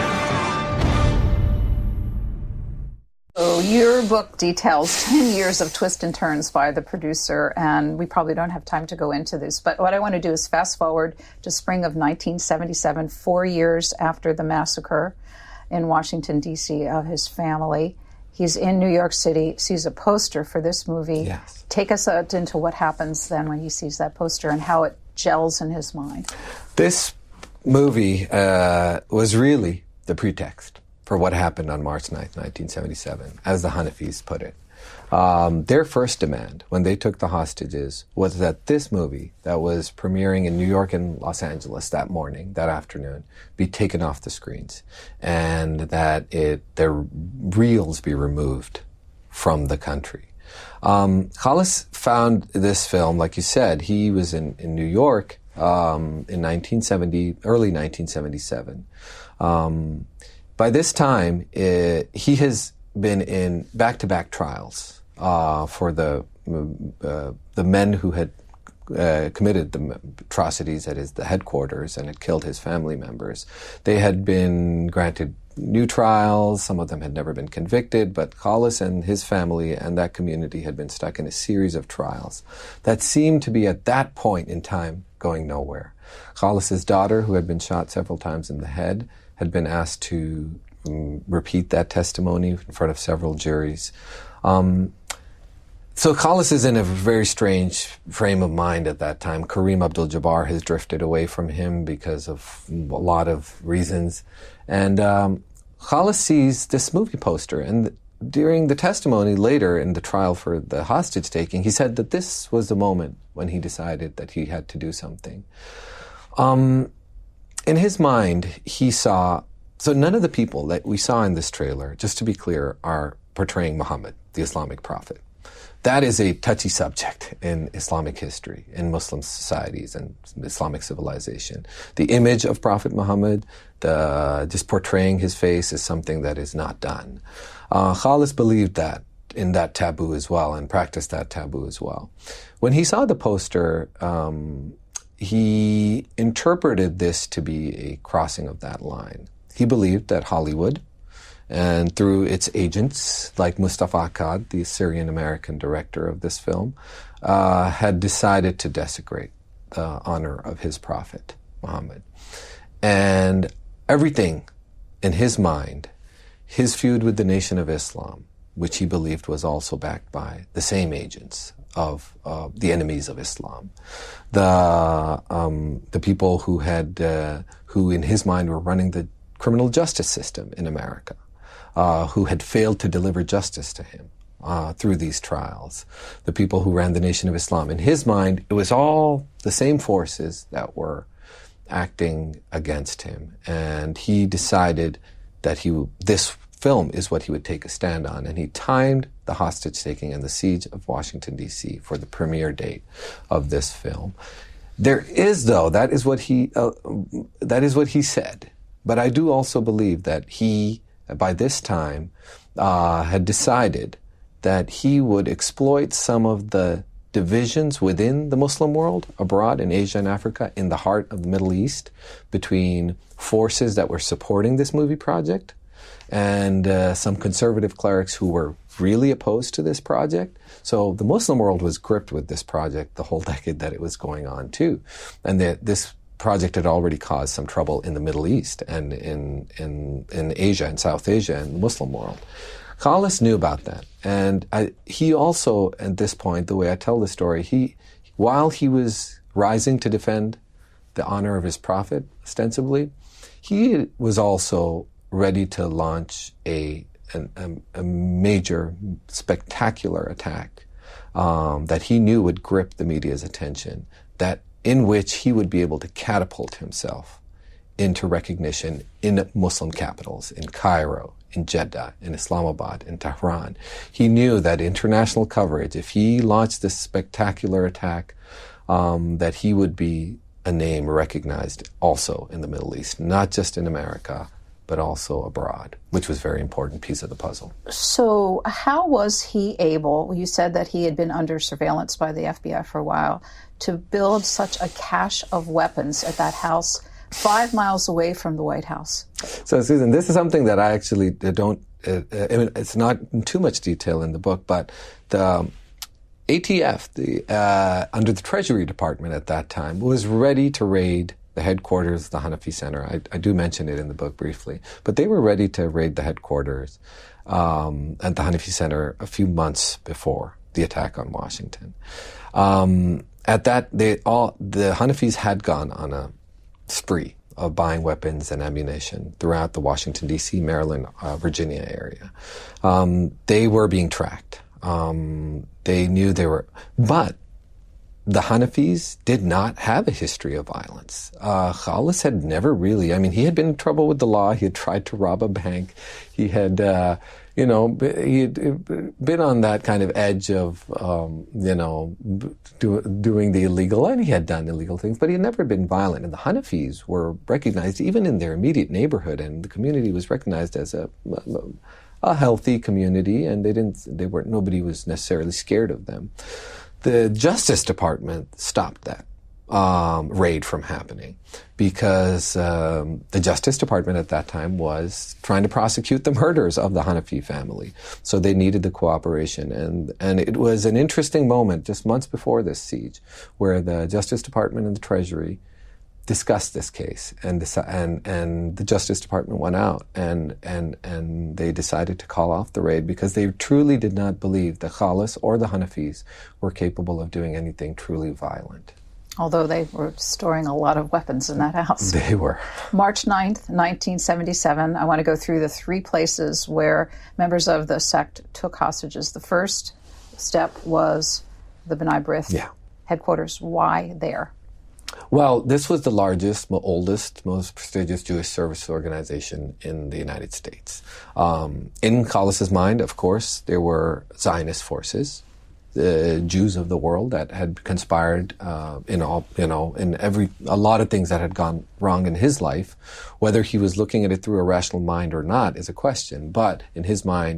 So your book details ten years of twists and turns by the producer, and we probably don't have time to go into this, but what I want to do is fast forward to spring of nineteen seventy-seven, four years after the massacre in Washington, D C of his family. He's in New York City, sees a poster for this movie. Yes. Take us out into what happens then when he sees that poster and how it gels in his mind. This movie uh, was really the pretext for what happened on March ninth, nineteen seventy-seven, as the Hanafis put it. Um, their first demand when they took the hostages was that this movie that was premiering in New York and Los Angeles that morning, that afternoon, be taken off the screens, and that it their reels be removed from the country. Um, Khalis found this film, like you said, he was in, in New York um, in nineteen seventy, early nineteen seventy-seven. Um, by this time, it, he has been in back-to-back trials uh, for the uh, the men who had uh, committed the atrocities at his the headquarters and had killed his family members. They had been granted new trials. Some of them had never been convicted, but Khalis and his family and that community had been stuck in a series of trials that seemed to be at that point in time going nowhere. Khalis's daughter, who had been shot several times in the head, had been asked to um, repeat that testimony in front of several juries. Um, so Khalis is in a very strange frame of mind at that time. Kareem Abdul-Jabbar has drifted away from him because of a lot of reasons. And um, Khalis sees this movie poster, and th- during the testimony later in the trial for the hostage-taking, he said that this was the moment when he decided that he had to do something. Um, in his mind, he saw... So none of the people that we saw in this trailer, just to be clear, are portraying Muhammad, the Islamic prophet. That is a touchy subject in Islamic history, in Muslim societies and Islamic civilization. The image of Prophet Muhammad, the, just portraying his face, is something that is not done. Uh, Khalis believed that in that taboo as well and practiced that taboo as well. When he saw the poster, um, he interpreted this to be a crossing of that line. He believed that Hollywood, and through its agents, like Mustafa Akkad, the Syrian-American director of this film, uh, had decided to desecrate the honor of his prophet, Muhammad. And everything in his mind, his feud with the Nation of Islam, which he believed was also backed by the same agents of uh, the enemies of Islam, the um, the people who had, uh, who in his mind were running the criminal justice system in America, Uh, who had failed to deliver justice to him uh, through these trials, the people who ran the Nation of Islam. In his mind, it was all the same forces that were acting against him. And he decided that he this film is what he would take a stand on. And he timed the hostage-taking and the siege of Washington, D C for the premiere date of this film. There is, though, that is what he uh, that is what he said. But I do also believe that he, by this time, uh, had decided that he would exploit some of the divisions within the Muslim world, abroad in Asia and Africa, in the heart of the Middle East, between forces that were supporting this movie project and uh, some conservative clerics who were really opposed to this project. So the Muslim world was gripped with this project the whole decade that it was going on, too. And the, this project had already caused some trouble in the Middle East and in in, in Asia and South Asia and the Muslim world. Khalis knew about that. And I, he also, at this point, the way I tell the story, he, while he was rising to defend the honor of his prophet, ostensibly, he was also ready to launch a, an, a, a major, spectacular attack um, that he knew would grip the media's attention, that in which he would be able to catapult himself into recognition in Muslim capitals, in Cairo, in Jeddah, in Islamabad, in Tehran. He knew that international coverage, if he launched this spectacular attack, um, that he would be a name recognized also in the Middle East, not just in America, but also abroad, which was a very important piece of the puzzle. So how was he able, you said that he had been under surveillance by the F B I for a while, to build such a cache of weapons at that house five miles away from the White House? So, Susan, this is something that I actually don't, uh, I mean, it's not in too much detail in the book, but the A T F, the, uh, under the Treasury Department at that time, was ready to raid the headquarters of the Hanafi Center. I, I do mention it in the book briefly, but they were ready to raid the headquarters um, at the Hanafi Center a few months before the attack on Washington. Um, at that, they all the Hanafis had gone on a spree of buying weapons and ammunition throughout the Washington, D C, Maryland, uh, Virginia area. Um, they were being tracked. Um, they knew they were, but the Hanafis did not have a history of violence. Uh, Khalis had never really, I mean, he had been in trouble with the law. He had tried to rob a bank. He had, uh, you know, he had been on that kind of edge of, um, you know, do, doing the illegal, and he had done illegal things, but he had never been violent. And the Hanafis were recognized, even in their immediate neighborhood, and the community was recognized as a, a healthy community, and they didn't, they weren't, nobody was necessarily scared of them. The Justice Department stopped that um, raid from happening because um, the Justice Department at that time was trying to prosecute the murders of the Hanafi family. So they needed the cooperation. And, and it was an interesting moment just months before this siege where the Justice Department and the Treasury discussed this case, and and and the Justice Department went out and and and they decided to call off the raid because they truly did not believe that Khalis or the Hanafis were capable of doing anything truly violent. Although they were storing a lot of weapons in that house. They were. March ninth, nineteen seventy-seven, I want to go through the three places where members of the sect took hostages. The first step was the B'nai B'rith yeah. headquarters. Why there? Well, this was the largest, oldest, most prestigious Jewish service organization in the United States. Um, in Khalis's mind, of course, there were Zionist forces, the Jews of the world that had conspired uh, in all, you know, in every, a lot of things that had gone wrong in his life. Whether he was looking at it through a rational mind or not is a question. But in his mind,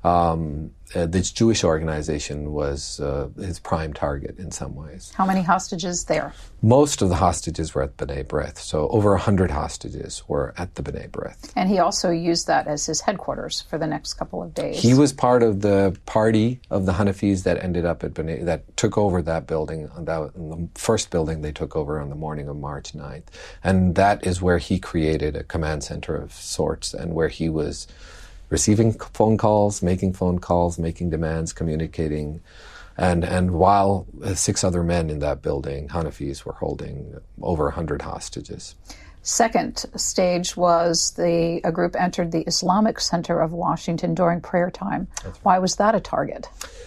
um, uh, this Jewish organization was uh, his prime target in some ways. How many hostages there? Most of the hostages were at B'nai B'rith, so over one hundred hostages were at the B'nai B'rith. And he also used that as his headquarters for the next couple of days. He was part of the party of the Hanafis that ended up at B'nai, that took over that building, that, the first building they took over on the morning of March ninth. And that is where he created a command center of sorts, and where he was receiving phone calls, making phone calls, making demands, communicating. And and while six other men in that building, Hanafis, were holding over one hundred hostages. Second stage was the a group entered the Islamic Center of Washington during prayer time. Right. Why was that a target?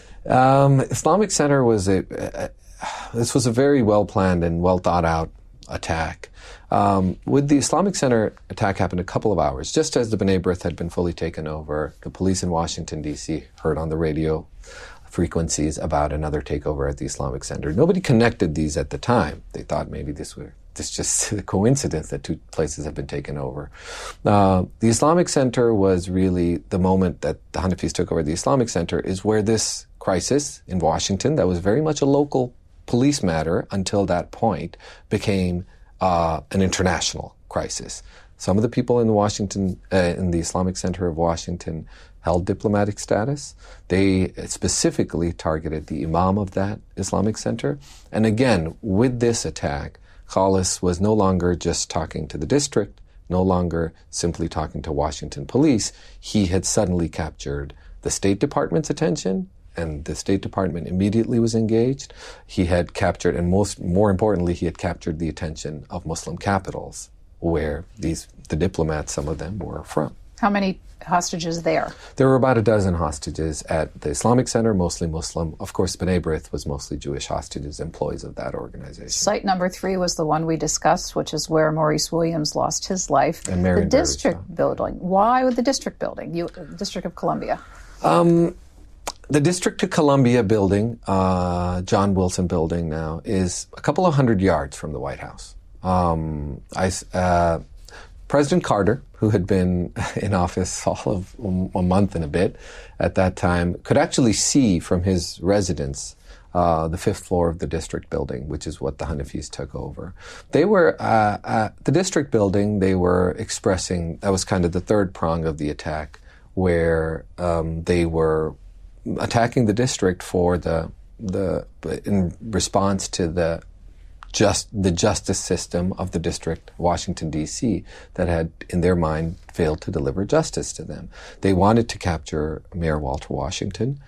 Um, Islamic Center was a, a this was a very well planned and well thought out attack. Um, with the Islamic Center attack happened a couple of hours, just as the B'nai B'rith had been fully taken over. The police in Washington, D C heard on the radio frequencies about another takeover at the Islamic Center. Nobody connected these at the time. They thought maybe this were this just a coincidence that two places have been taken over. Uh, the Islamic Center was really the moment that the Hanafis took over the Islamic Center is where this crisis in Washington, that was very much a local police matter until that point, became uh, an international crisis. Some of the people in Washington, uh, in the Islamic Center of Washington, held diplomatic status. They specifically targeted the imam of that Islamic Center. And again, with this attack, Khalis was no longer just talking to the district, no longer simply talking to Washington police. He had suddenly captured the State Department's attention, and the State Department immediately was engaged. He had captured, and most more importantly, he had captured the attention of Muslim capitals, where these the diplomats, some of them, were from. How many hostages there? There were about a dozen hostages at the Islamic Center, mostly Muslim. Of course, B'nai B'rith was mostly Jewish hostages, employees of that organization. Site number three was the one we discussed, which is where Maurice Williams lost his life. And Marion the district Barry, building. Why with the district building? You, District of Columbia. Um, the District of Columbia building, uh, John Wilson building now, is a couple of hundred yards from the White House. Um, I, uh, President Carter, who had been in office all of a month and a bit at that time, could actually see from his residence uh, the fifth floor of the district building, which is what the Hanafis took over. They were, uh, at the district building, they were expressing, that was kind of the third prong of the attack, where um, they were attacking the district for the, the in response to the just the justice system of the district, Washington, D C, that had, in their mind, failed to deliver justice to them. They wanted to capture Mayor Walter Washington,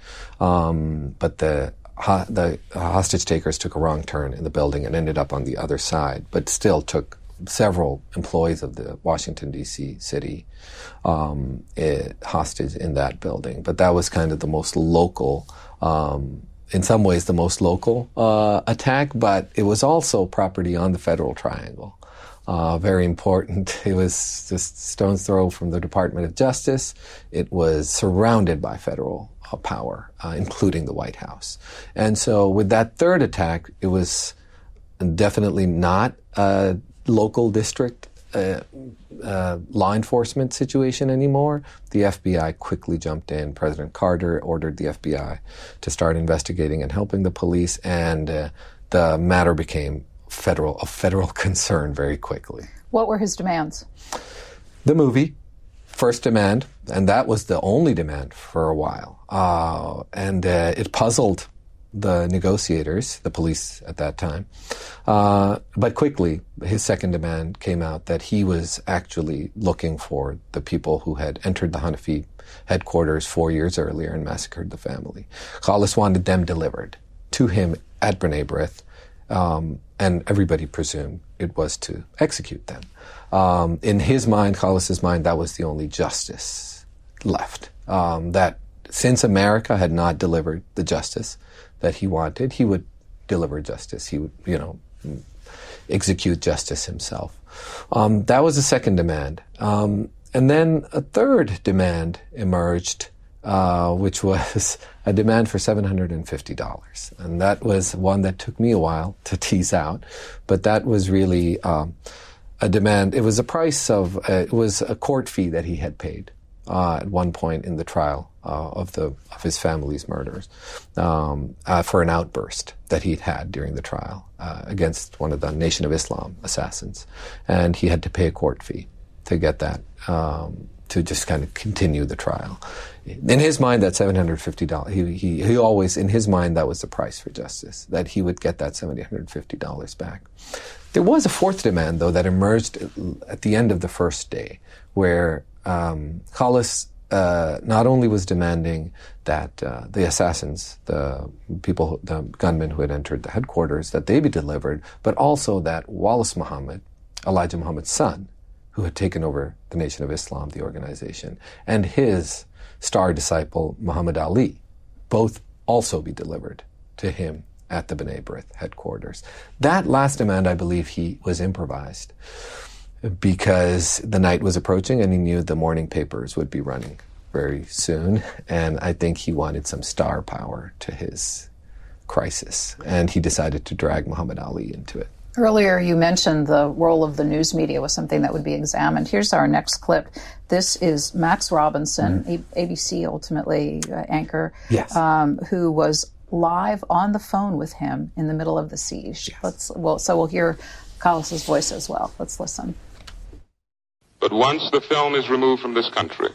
um, but the the hostage takers took a wrong turn in the building and ended up on the other side, but still took several employees of the Washington, D C city um, it, hostage in that building. But that was kind of the most local, um, in some ways the most local uh, attack, but it was also property on the Federal Triangle. Uh, very important. It was just stone's throw from the Department of Justice. It was surrounded by federal uh, power, uh, including the White House. And so with that third attack, it was definitely not a local district uh, uh, law enforcement situation anymore. The F B I quickly jumped in. President Carter ordered the F B I to start investigating and helping the police, and uh, the matter became federal a federal concern very quickly. What were his demands? The movie, first demand, and that was the only demand for a while. Uh, and uh, it puzzled the negotiators, the police at that time. Uh, but quickly, his second demand came out that he was actually looking for the people who had entered the Hanafi headquarters four years earlier and massacred the family. Khalis wanted them delivered to him at B'nai B'rith. Um, and everybody presumed it was to execute them. Um, in his mind, Khalis's mind, that was the only justice left. Um, that since America had not delivered the justice that he wanted, he would deliver justice. He would, you know, execute justice himself. Um, that was the second demand. Um, and then a third demand emerged, Uh, which was a demand for seven hundred fifty dollars. And that was one that took me a while to tease out. But that was really um, a demand. It was a price of, uh, it was a court fee that he had paid uh, at one point in the trial uh, of the of his family's murders um, uh, for an outburst that he'd had during the trial uh, against one of the Nation of Islam assassins. And he had to pay a court fee to get that, um, to just kind of continue the trial. In his mind, that seven hundred fifty dollars, he, he, he always, in his mind, that was the price for justice, that he would get that seven hundred fifty dollars back. There was a fourth demand, though, that emerged at the end of the first day, where um, Khalis uh, not only was demanding that uh, the assassins, the people, the gunmen who had entered the headquarters, that they be delivered, but also that Wallace Muhammad, Elijah Muhammad's son, who had taken over the Nation of Islam, the organization, and his star disciple, Muhammad Ali, both also be delivered to him at the B'nai B'rith headquarters. That last demand, I believe, he was improvised because the night was approaching and he knew the morning papers would be running very soon, and I think he wanted some star power to his crisis, and he decided to drag Muhammad Ali into it. Earlier, you mentioned the role of the news media was something that would be examined. Here's our next clip. This is Max Robinson, mm-hmm. A B C ultimately uh, anchor, yes. um, who was live on the phone with him in the middle of the siege. Yes. Let's well, so we'll hear Khalis's voice as well. Let's listen. But once the film is removed from this country,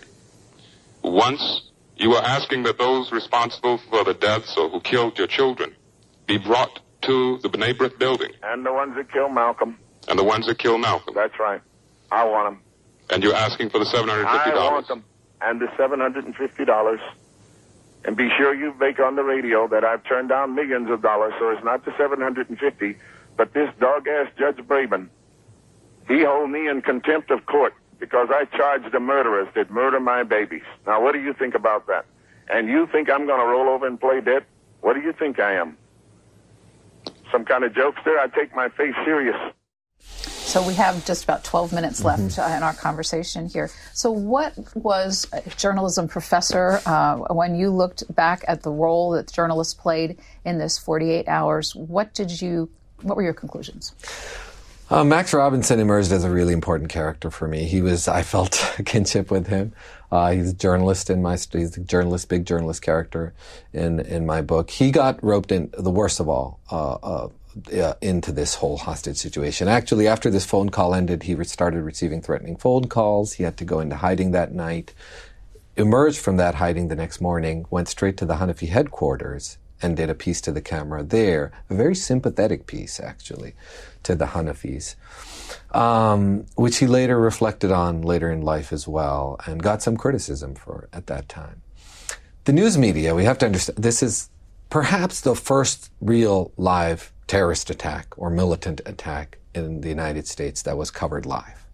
once you are asking that those responsible for the deaths or who killed your children be brought to the B'nai B'rith building. And the ones that killed Malcolm. And the ones that killed Malcolm. That's right. I want them. And you're asking for the seven hundred fifty dollars. I want them. And the seven hundred fifty dollars. And be sure you make on the radio that I've turned down millions of dollars, so it's not the seven hundred fifty, but this dog-ass Judge Braben, he hold me in contempt of court because I charged the murderers that murder my babies. Now, what do you think about that? And you think I'm going to roll over and play dead? What do you think I am? Some kind of jokester? I take my faith serious. So we have just about twelve minutes left mm-hmm. uh, in our conversation here. So what was a journalism professor, uh, when you looked back at the role that journalists played in this forty-eight hours, what did you, what were your conclusions? Uh, Max Robinson emerged as a really important character for me. He was, I felt a kinship with him. Uh, he's a journalist in my, he's a journalist, big journalist character in, in my book. He got roped in, the worst of all, uh, uh, uh, into this whole hostage situation. Actually, after this phone call ended, he started receiving threatening phone calls. He had to go into hiding that night, emerged from that hiding the next morning, went straight to the Hanafi headquarters and did a piece to the camera there, a very sympathetic piece, actually, to the Hanafis, um, which he later reflected on later in life as well, and got some criticism for at that time. The news media, we have to understand, this is perhaps the first real live terrorist attack or militant attack in the United States that was covered live.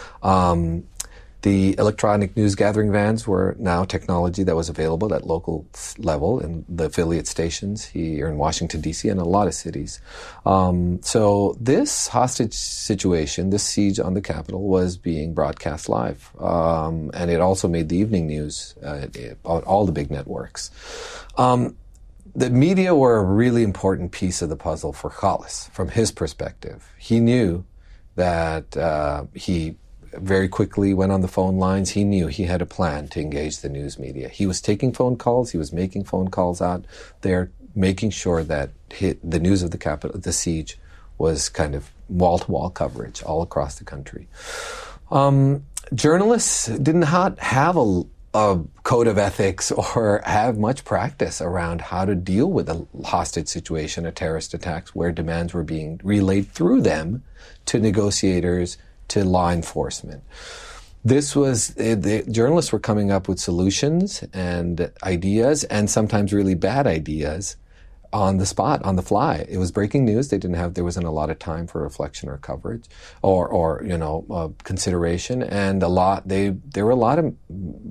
Um, The electronic news gathering vans were now technology that was available at local level in the affiliate stations here in Washington, D C and a lot of cities. Um, so this hostage situation, this siege on the Capitol, was being broadcast live. Um, and it also made the evening news uh, on all the big networks. Um, the media were a really important piece of the puzzle for Khalis from his perspective. He knew that uh, he very quickly went on the phone lines. He knew he had a plan to engage the news media. He was taking phone calls. He was making phone calls out there, making sure that he, the news of the Capitol, the siege, was kind of wall-to-wall coverage all across the country. Um, journalists did not have a, a code of ethics or have much practice around how to deal with a hostage situation, a terrorist attacks, where demands were being relayed through them to negotiators, to law enforcement. This was, the journalists were coming up with solutions and ideas, and sometimes really bad ideas, on the spot, on the fly. It was breaking news. They didn't have, there wasn't a lot of time for reflection or coverage, or, or you know, uh, consideration, and a lot, they, there were a lot of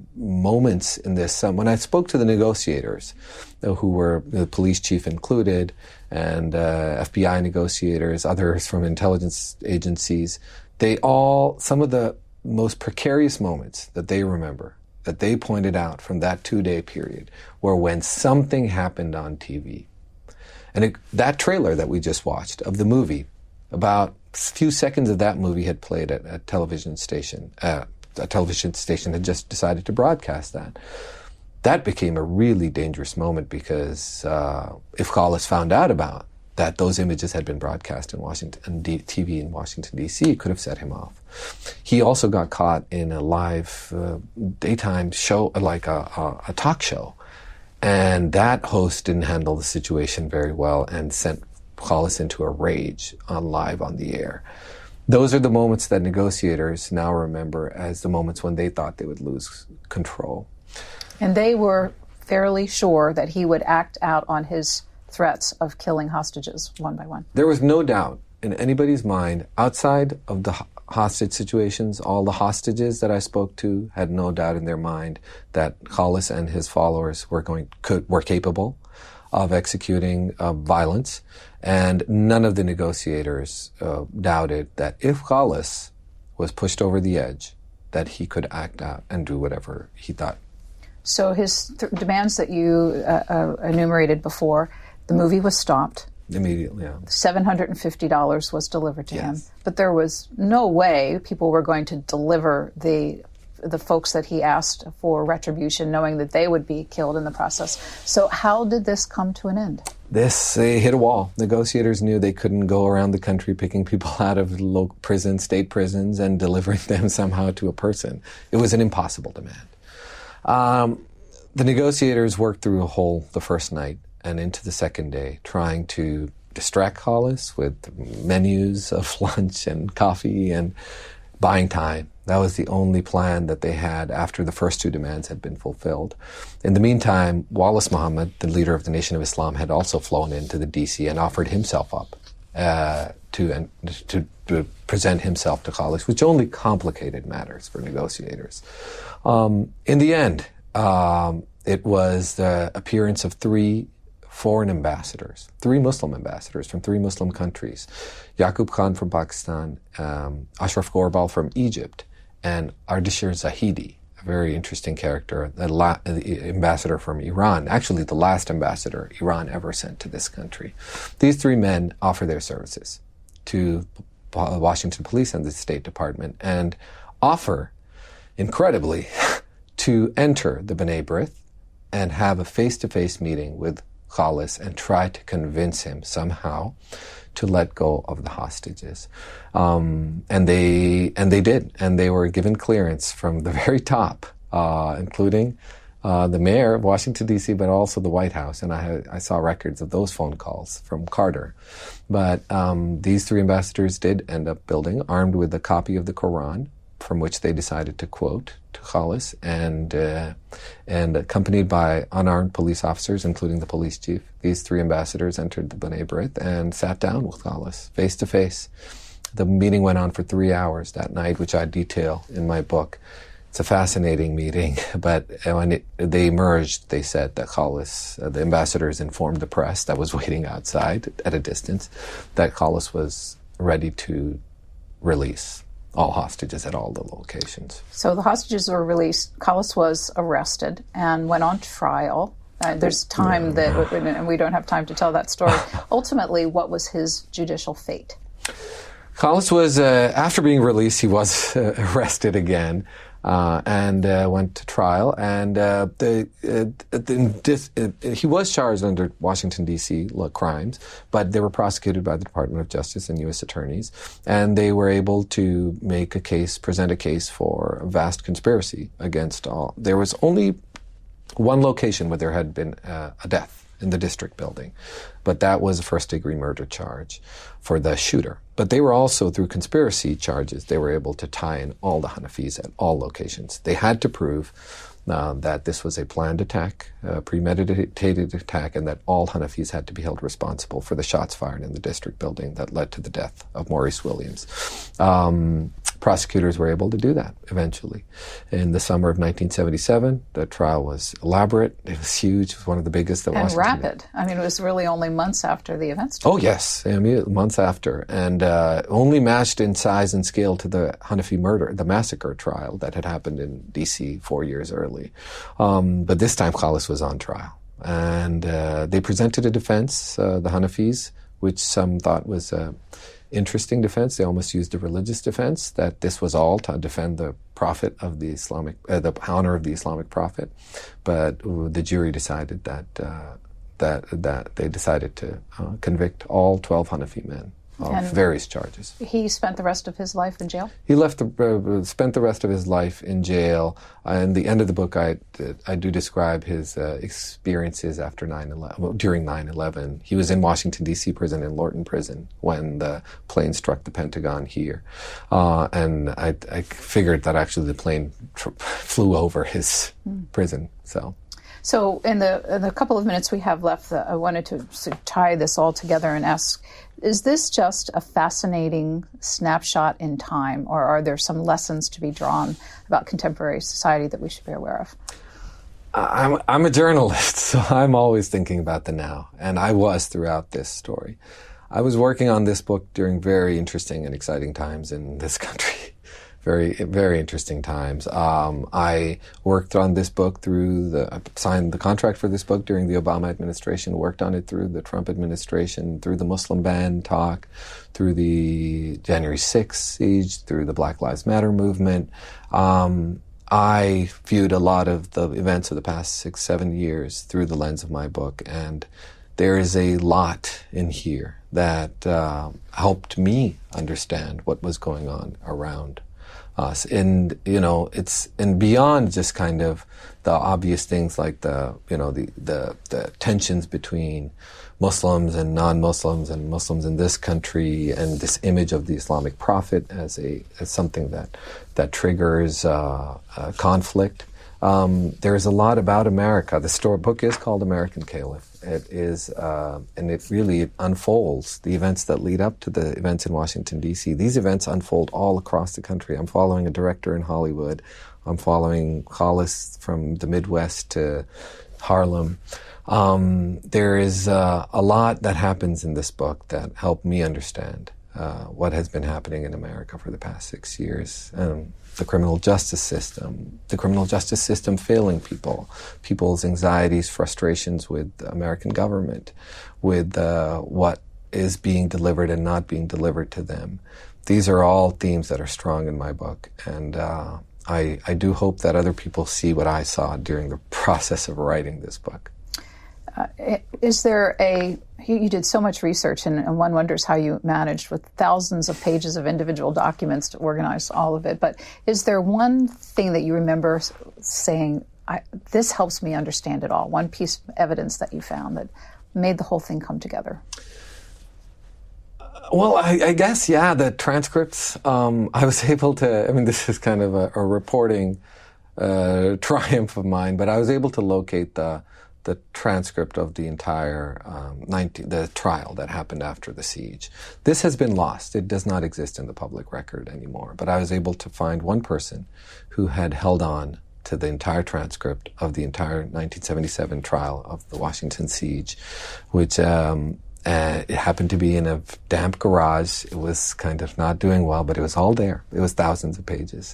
moments in this. Um, when I spoke to the negotiators, who were the police chief included, and uh, F B I negotiators, others from intelligence agencies, they all, some of the most precarious moments that they remember, that they pointed out from that two-day period, were when something happened on T V. And it, that trailer that we just watched of the movie, about a few seconds of that movie had played at a television station. Uh, a television station had just decided to broadcast that. That became a really dangerous moment because uh, if Khalis found out about that those images had been broadcast in Washington, T V in Washington, D C, it could have set him off. He also got caught in a live uh, daytime show, like a, a, a talk show. And that host didn't handle the situation very well and sent Khalis into a rage on live on the air. Those are the moments that negotiators now remember as the moments when they thought they would lose control. And they were fairly sure that he would act out on his threats of killing hostages one by one. There was no doubt in anybody's mind, outside of the hostage situations, all the hostages that I spoke to had no doubt in their mind that Khalis and his followers were going could were capable of executing uh, violence, and none of the negotiators uh, doubted that if Khalis was pushed over the edge, that he could act out and do whatever he thought. So his th- demands that you uh, uh, enumerated before, the movie was stopped. Immediately, yeah. seven hundred fifty dollars was delivered to yes. him. But there was no way people were going to deliver the the folks that he asked for retribution, knowing that they would be killed in the process. So how did this come to an end? This, they hit a wall. Negotiators knew they couldn't go around the country picking people out of local prisons, state prisons, and delivering them somehow to a person. It was an impossible demand. Um, the negotiators worked through a whole, the first night, and into the second day, trying to distract Khalis with menus of lunch and coffee and buying time. That was the only plan that they had after the first two demands had been fulfilled. In the meantime, Wallace Muhammad, the leader of the Nation of Islam, had also flown into the D C and offered himself up uh, to, and, to, to present himself to Khalis, which only complicated matters for negotiators. Um, in the end, um, it was the appearance of three foreign ambassadors, three Muslim ambassadors from three Muslim countries, Yaqub Khan from Pakistan, um, Ashraf Gorbal from Egypt, and Ardeshir Zahidi, a very interesting character, the, la- the ambassador from Iran, actually the last ambassador Iran ever sent to this country. These three men offer their services to Washington Police and the State Department and offer, incredibly, to enter the B'nai B'rith and have a face-to-face meeting with Khalis and try to convince him somehow to let go of the hostages. Um, and they and they did. And they were given clearance from the very top, uh, including uh, the mayor of Washington, D C, but also the White House. And I, I saw records of those phone calls from Carter. But um, these three ambassadors did end up building, armed with a copy of the Quran, from which they decided to quote to Khalis, and uh, and accompanied by unarmed police officers, including the police chief, these three ambassadors entered the B'nai B'rith and sat down with Khalis face to face. The meeting went on for three hours that night, which I detail in my book. It's a fascinating meeting, but when it, they emerged, they said that Collis, uh, the ambassadors informed the press that was waiting outside at a distance, that Collis was ready to release all hostages at all the locations. So the hostages were released. Collis was arrested and went on trial. Uh, there's time that, and we don't have time to tell that story. Ultimately, what was his judicial fate? Collis was, uh, after being released, he was uh, arrested again. Uh, and uh, went to trial, and uh, the, uh, the, this, uh, he was charged under Washington, D C crimes, but they were prosecuted by the Department of Justice and U S attorneys, and they were able to make a case, present a case for a vast conspiracy against all. There was only one location where there had been uh, a death in the district building, but that was a first-degree murder charge for the shooter. But they were also, through conspiracy charges, they were able to tie in all the Hanafis at all locations. They had to prove uh, that this was a planned attack, a premeditated attack, and that all Hanafis had to be held responsible for the shots fired in the district building that led to the death of Maurice Williams. Um, prosecutors were able to do that eventually. In the summer of nineteen seventy-seven, the trial was elaborate. It was huge. It was one of the biggest that and Washington rapid. Did. I mean, it was really only months after the events. Oh, yes. I mean, months after. And uh, only matched in size and scale to the Hanafi murder, the massacre trial that had happened in D C four years early. Um, but this time, Collis was on trial. And uh, they presented a defense, uh, the Hanafis, which some thought was a interesting defense. They almost used a religious defense, that this was all to defend the prophet of the Islamic, uh, the honor of the Islamic prophet. But uh, the jury decided that uh, that that they decided to uh, convict all twelve Hanafi men of and various charges. He spent the rest of his life in jail? He left the, uh, spent the rest of his life in jail. Uh, in the end of the book, I, I do describe his uh, experiences after nine eleven, well, during nine eleven. He was in Washington, D C prison, in Lorton Prison, when the plane struck the Pentagon here. Uh, and I, I figured that actually the plane tr- flew over his mm. prison, so... So in the, in the couple of minutes we have left, uh, I wanted to sort of tie this all together and ask, is this just a fascinating snapshot in time, or are there some lessons to be drawn about contemporary society that we should be aware of? I'm, I'm a journalist, so I'm always thinking about the now, and I was throughout this story. I was working on this book during very interesting and exciting times in this country. Very, very interesting times. Um, I worked on this book through the, I signed the contract for this book during the Obama administration, worked on it through the Trump administration, through the Muslim ban talk, through the January sixth siege, through the Black Lives Matter movement. Um, I viewed a lot of the events of the past six, seven years through the lens of my book, and there is a lot in here that uh, helped me understand what was going on around us. And, you know, it's, and beyond just kind of the obvious things like the, you know, the, the, the tensions between Muslims and non-Muslims and Muslims in this country, and this image of the Islamic prophet as a, as something that, that triggers, uh, uh conflict. Um, there's a lot about America. The story book is called American Caliph. It is, uh, and it really unfolds the events that lead up to the events in Washington, D C. These events unfold all across the country. I'm following a director in Hollywood. I'm following Collis from the Midwest to Harlem. Um, there is uh, a lot that happens in this book that helped me understand uh, what has been happening in America for the past six years. Um, the criminal justice system, the criminal justice system failing people, people's anxieties, frustrations with the American government, with uh, what is being delivered and not being delivered to them. These are all themes that are strong in my book, and uh, I, I do hope that other people see what I saw during the process of writing this book. Uh, is there a, you, you did so much research, and, and one wonders how you managed with thousands of pages of individual documents to organize all of it, but is there one thing that you remember saying, I, this helps me understand it all, one piece of evidence that you found that made the whole thing come together? Well, I, I guess, yeah, the transcripts. Um, I was able to, I mean, this is kind of a, a reporting uh, triumph of mine, but I was able to locate the the transcript of the entire um, nineteen, the trial that happened after the siege. This has been lost. It does not exist in the public record anymore. But I was able to find one person who had held on to the entire transcript of the entire nineteen seventy-seven trial of the Washington siege, which um, uh, it happened to be in a damp garage. It was kind of not doing well, but it was all there. It was thousands of pages.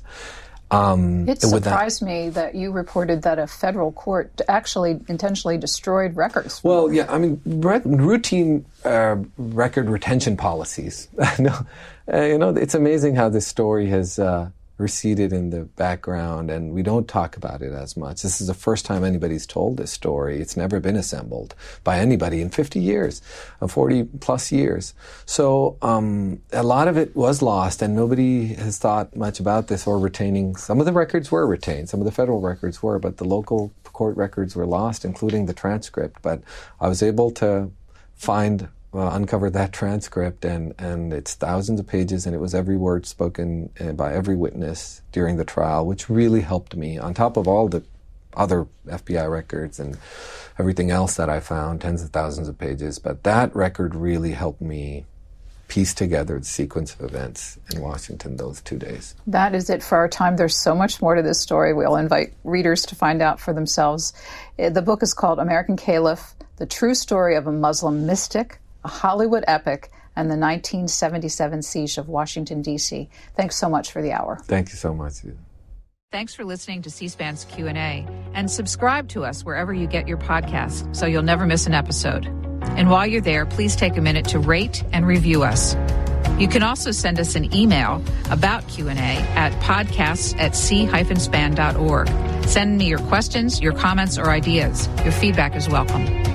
Um, it surprised that, me that you reported that a federal court actually intentionally destroyed records. Well, yeah, I mean, routine uh, record retention policies. no, uh, you know, it's amazing how this story has uh, receded in the background, and we don't talk about it as much. This is the first time anybody's told this story. It's never been assembled by anybody in fifty years, uh, forty plus years. So um, a lot of it was lost, and nobody has thought much about this or retaining. Some of the records were retained, some of the federal records were, but the local court records were lost, including the transcript. But I was able to find Uh, uncovered that transcript, and, and it's thousands of pages, and it was every word spoken uh, by every witness during the trial, which really helped me, on top of all the other F B I records and everything else that I found, tens of thousands of pages. But that record really helped me piece together the sequence of events in Washington those two days. That is it for our time. There's so much more to this story. We'll invite readers to find out for themselves. The book is called American Caliph, The True Story of a Muslim Mystic, a Hollywood Epic, and the nineteen seventy-seven Siege of Washington, D C Thanks so much for the hour. Thank you so much. Thanks for listening to C-SPAN's Q and A, and subscribe to us wherever you get your podcasts so you'll never miss an episode. And while you're there, please take a minute to rate and review us. You can also send us an email about Q and A at podcasts at c dash span dot org. Send me your questions, your comments, or ideas. Your feedback is welcome.